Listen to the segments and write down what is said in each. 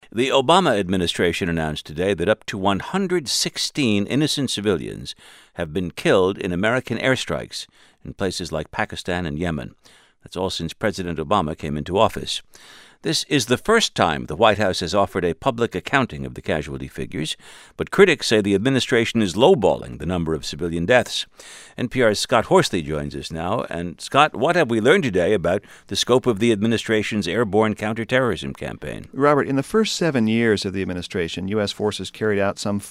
The Obama administration announced today that up to 116 innocent civilians have been killed in American airstrikes in places like Pakistan and Yemen. That's all since President Obama came into office. This is the first time the White House has offered a public accounting of the casualty figures, but critics say the administration is lowballing the number of civilian deaths. NPR's Scott Horsley joins us now. And Scott, what have we learned today about the scope of the administration's airborne counterterrorism campaign? Robert, in the first 7 years of the administration, U.S. forces carried out some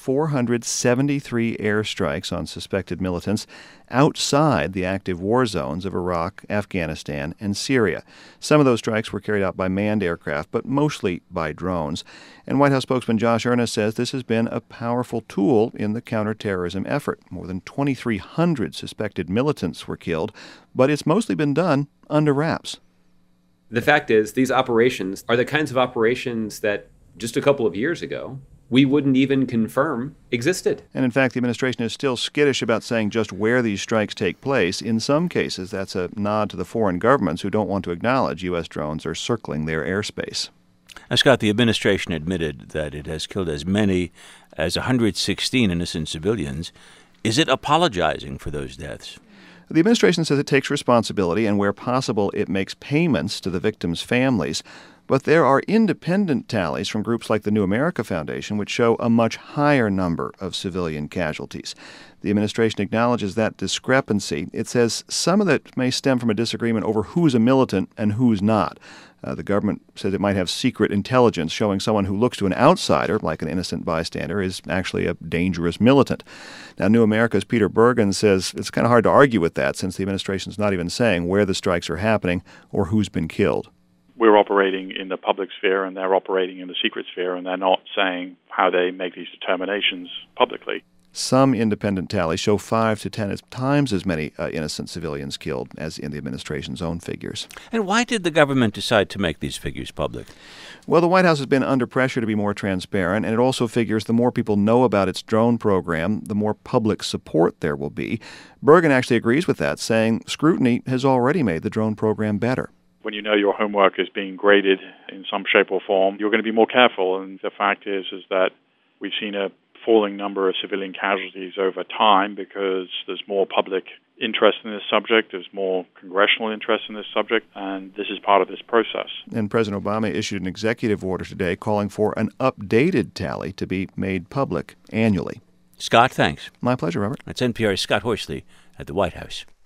473 airstrikes on suspected militants outside the active war zones of Iraq, Afghanistan, and Syria. Some of those strikes were carried out by manned aircraft, but mostly by drones. And White House spokesman Josh Earnest says this has been a powerful tool in the counterterrorism effort. More than 2,300 suspected militants were killed, but it's mostly been done under wraps. The fact is, these operations are the kinds of operations that just a couple of years ago we wouldn't even confirm existed. And in fact, the administration is still skittish about saying just where these strikes take place. In some cases, that's a nod to the foreign governments who don't want to acknowledge U.S. drones are circling their airspace. Now, Scott, the administration admitted that it has killed as many as 116 innocent civilians. Is it apologizing for those deaths? The administration says it takes responsibility, and where possible, it makes payments to the victims' families. But there are independent tallies from groups like the New America Foundation which show a much higher number of civilian casualties. The administration acknowledges that discrepancy. It says some of that may stem from a disagreement over who's a militant and who's not. The government says it might have secret intelligence showing someone who looks to an outsider, like an innocent bystander, is actually a dangerous militant. Now, New America's Peter Bergen says it's kind of hard to argue with that since the administration's not even saying where the strikes are happening or who's been killed. We're operating in the public sphere and they're operating in the secret sphere, and they're not saying how they make these determinations publicly. Some independent tallies show 5 to 10 times as many innocent civilians killed as in the administration's own figures. And why did the government decide to make these figures public? Well, the White House has been under pressure to be more transparent, and it also figures the more people know about its drone program, the more public support there will be. Bergen actually agrees with that, saying scrutiny has already made the drone program better. When you know your homework is being graded in some shape or form, you're going to be more careful. And the fact is that we've seen a falling number of civilian casualties over time because there's more public interest in this subject, there's more congressional interest in this subject, and this is part of this process. And President Obama issued an executive order today calling for an updated tally to be made public annually. Scott, thanks. My pleasure, Robert. That's NPR's Scott Horsley at the White House.